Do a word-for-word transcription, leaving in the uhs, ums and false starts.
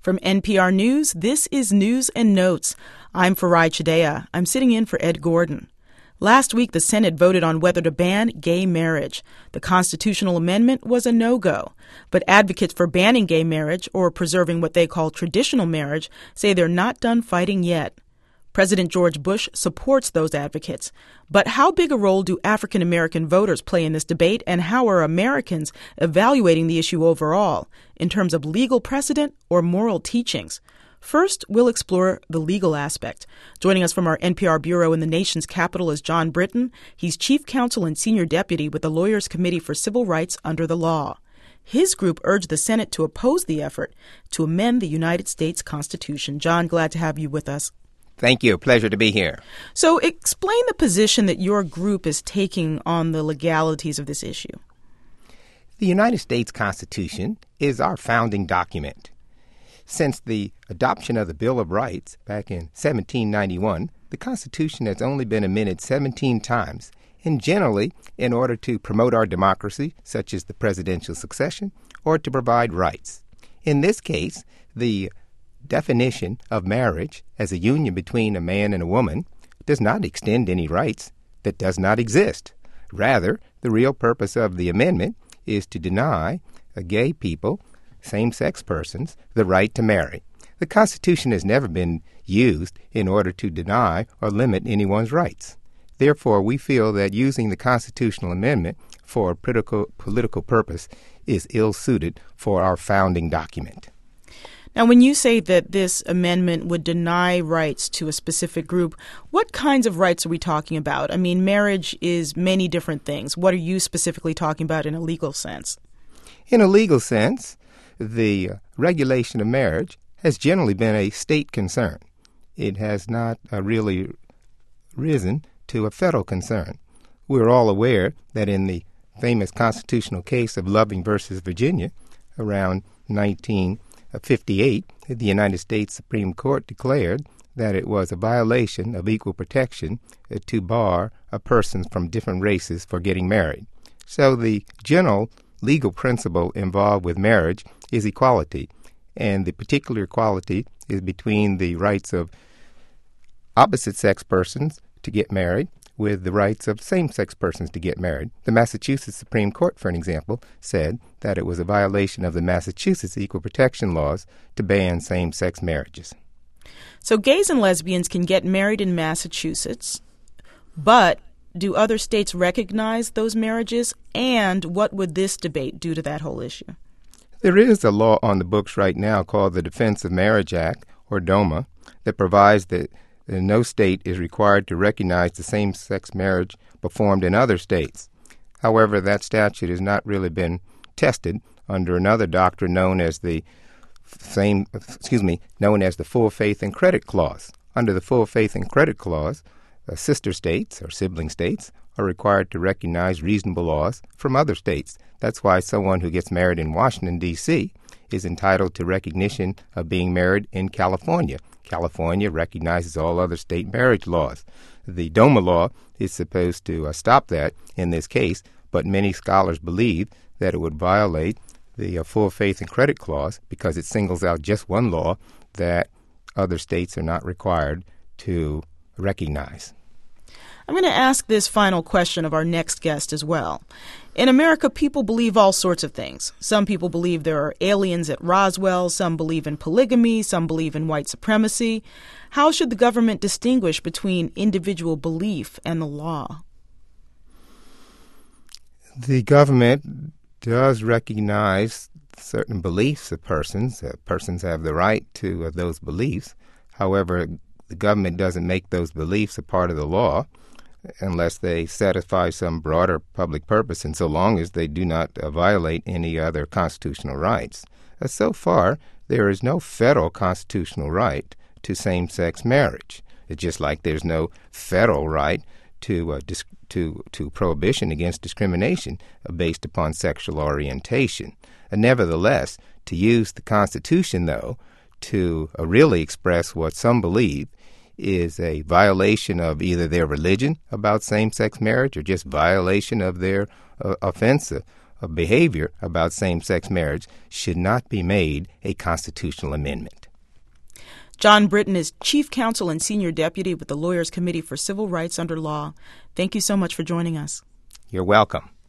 From N P R News, this is News and Notes. I'm Farai Chideya. I'm sitting in for Ed Gordon. Last week, the Senate voted on whether to ban gay marriage. The constitutional amendment was a no-go. But advocates for banning gay marriage, or preserving what they call traditional marriage, say they're not done fighting yet. President George Bush supports those advocates. But how big a role do African American voters play in this debate, and how are Americans evaluating the issue overall, in terms of legal precedent or moral teachings? First, we'll explore the legal aspect. Joining us from our N P R bureau in the nation's capital is John Britton. He's chief counsel and senior deputy with the Lawyers Committee for Civil Rights Under the Law. His group urged the Senate to oppose the effort to amend the United States Constitution. John, glad to have you with us. Thank you. Pleasure to be here. So explain the position that your group is taking on the legalities of this issue. The United States Constitution is our founding document. Since the adoption of the Bill of Rights back in seventeen ninety-one, the Constitution has only been amended seventeen times, and generally in order to promote our democracy, such as the presidential succession, or to provide rights. In this case, the definition of marriage as a union between a man and a woman does not extend any rights that does not exist. Rather, the real purpose of the amendment is to deny a gay people, same-sex persons, the right to marry. The Constitution has never been used in order to deny or limit anyone's rights. Therefore, we feel that using the constitutional amendment for a political, political purpose is ill-suited for our founding document. Now, when you say that this amendment would deny rights to a specific group, what kinds of rights are we talking about? I mean, marriage is many different things. What are you specifically talking about in a legal sense? In a legal sense, the regulation of marriage has generally been a state concern. It has not uh, really risen to a federal concern. We're all aware that in the famous constitutional case of Loving versus Virginia around nineteen fifty-eight, the United States Supreme Court declared that it was a violation of equal protection uh, to bar a person from different races for getting married. So the general legal principle involved with marriage is equality, and the particular equality is between the rights of opposite-sex persons to get married with the rights of same-sex persons to get married. The Massachusetts Supreme Court, for an example, said that it was a violation of the Massachusetts equal protection laws to ban same-sex marriages. So gays and lesbians can get married in Massachusetts, but do other states recognize those marriages? And what would this debate do to that whole issue? There is a law on the books right now called the Defense of Marriage Act, or DOMA, that provides that no state is required to recognize the same-sex marriage performed in other states. However, that statute has not really been tested under another doctrine known as the same, excuse me, known as the Full Faith and Credit Clause. Under the Full Faith and Credit Clause, uh, sister states or sibling states are required to recognize reasonable laws from other states. That's why someone who gets married in Washington, D C is entitled to recognition of being married in California. California recognizes all other state marriage laws. The DOMA law is supposed to uh, stop that in this case, but many scholars believe that it would violate the uh, Full Faith and Credit Clause because it singles out just one law that other states are not required to recognize. I'm going to ask this final question of our next guest as well. In America, people believe all sorts of things. Some people believe there are aliens at Roswell. Some believe in polygamy. Some believe in white supremacy. How should the government distinguish between individual belief and the law? The government does recognize certain beliefs of persons. Uh, persons have the right to uh, those beliefs. However, the government doesn't make those beliefs a part of the law unless they satisfy some broader public purpose, and so long as they do not uh, violate any other constitutional rights. Uh, so far, there is no federal constitutional right to same-sex marriage. It's just like there's no federal right to uh, dis- to to prohibition against discrimination uh, based upon sexual orientation. Uh, nevertheless, to use the Constitution, though, to uh, really express what some believe is a violation of either their religion about same-sex marriage or just violation of their uh, offense of behavior about same-sex marriage should not be made a constitutional amendment. John Britton is Chief Counsel and Senior Deputy with the Lawyers Committee for Civil Rights Under Law. Thank you so much for joining us. You're welcome.